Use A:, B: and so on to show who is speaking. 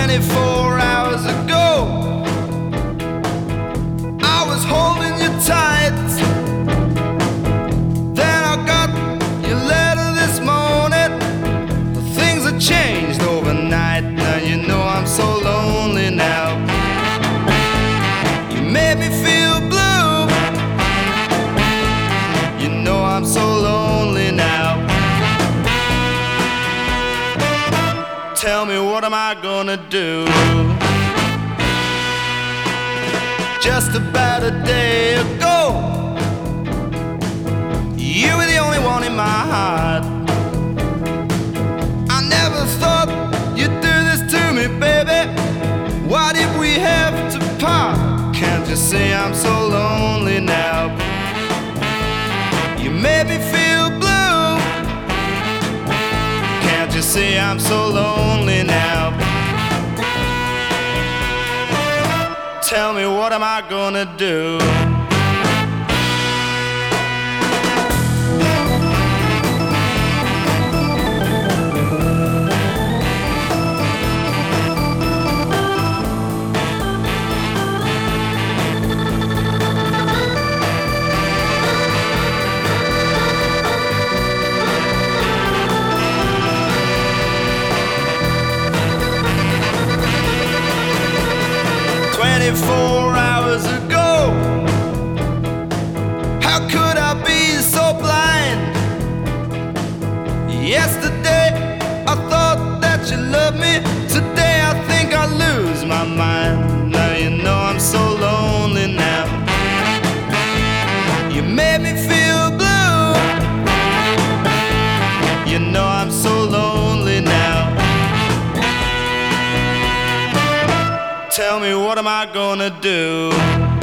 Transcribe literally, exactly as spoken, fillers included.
A: twenty-four hours ago, I was holding you tight. Then I got your letter this morning. Things have changed overnight. Now you know I'm so lonely now. You made me feel blue. You know I'm so lonely now. Tell me, what am I gonna do? Just about a day ago, you were the only one in my heart. I never thought you'd do this to me, baby. Why did we have to part? Can't you see I'm so lonely now? You made me feel blue. Can't you see I'm so lonely now? Tell me, what am I gonna do? twenty-four hours ago, how could I be so blind? Yesterday I thought that you loved me. Today I think I lose my mind. Now you know I'm so lonely now. You made me feel blue. You know I'm so lonely now. Tell me, what am I gonna do?